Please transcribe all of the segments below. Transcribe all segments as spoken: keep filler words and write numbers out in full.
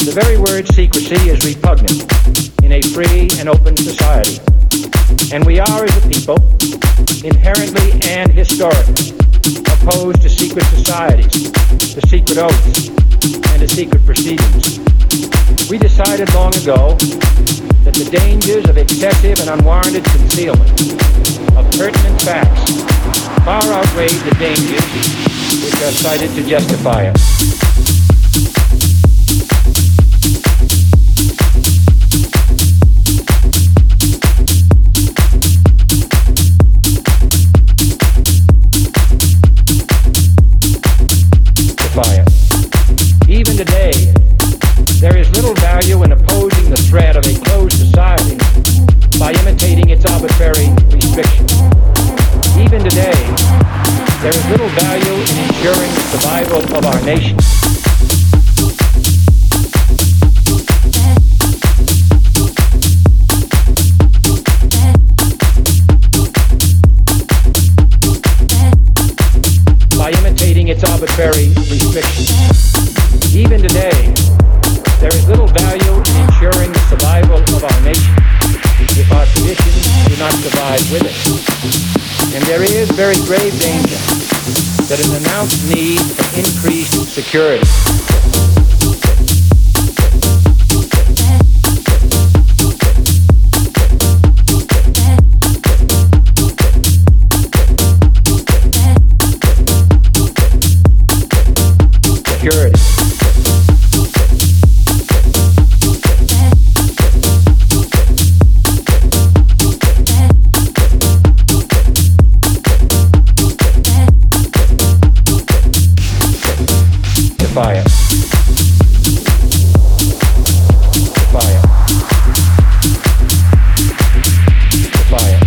The very word secrecy is repugnant in a free and open society. And we are, as a people, inherently and historically opposed to secret societies, to secret oaths, and to secret proceedings. We decided long ago that the dangers of excessive and unwarranted concealment of pertinent facts far outweigh the dangers which are cited to justify it. Even today, there is little value in opposing the threat of a closed society by imitating its arbitrary restrictions. Even today, there is little value in ensuring the survival of our nation. By imitating its arbitrary restrictions. Even today, there is little value in ensuring the survival of our nation if our traditions do not survive with it. And there is very grave danger that an announced need for increased security security Defiant. Defiant. Defiant.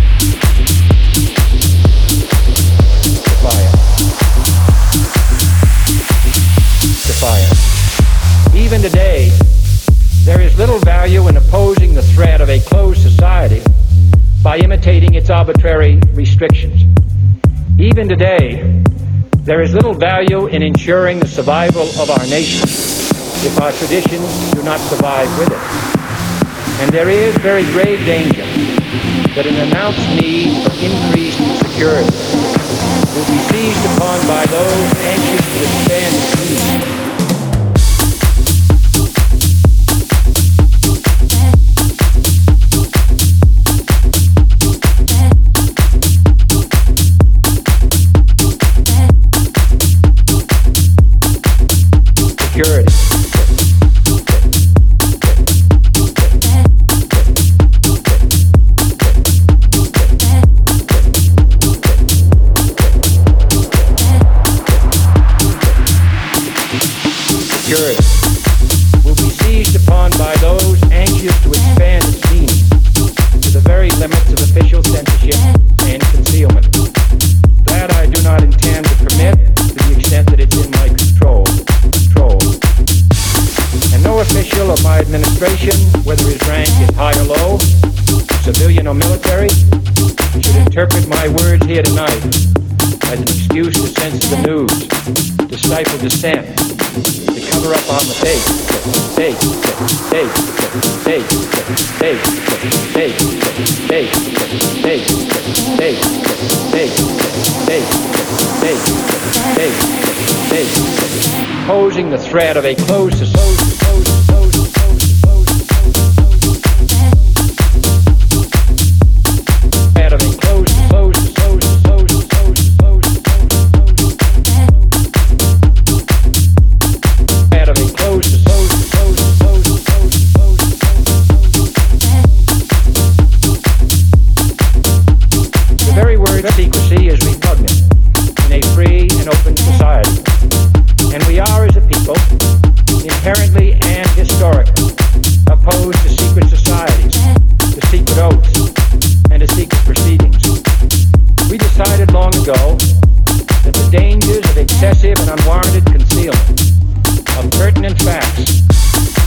Defiant. Defiant. Even today, there is little value in opposing the threat of a closed society by imitating its arbitrary restrictions. Even today, there is little value in ensuring the survival of our nation if our traditions do not survive with it. And there is very grave danger that an announced need for increased security will be seized upon by those anxious to expand its needs. Security. Security will be seized upon by those anxious to expand its meaning to the very limits of official censorship and concealment. That I do not intend to permit to the extent that it's in my control. Control. And no official of my administration, whether his rank is high or low, civilian or military, should interpret my words here tonight as an excuse to censor the news, to stifle dissent, to cover up our mistakes, mistakes, mistakes, mistakes, mistakes, mistakes, mistakes, mistakes, mistakes, mistakes, mistakes, mistakes, mistakes, posing the threat of a closed society. Secrecy is repugnant in a free and open society. And we are, as a people, inherently and historically opposed to secret societies, to secret oaths, and to secret proceedings. We decided long ago that the dangers of excessive and unwarranted concealment of pertinent facts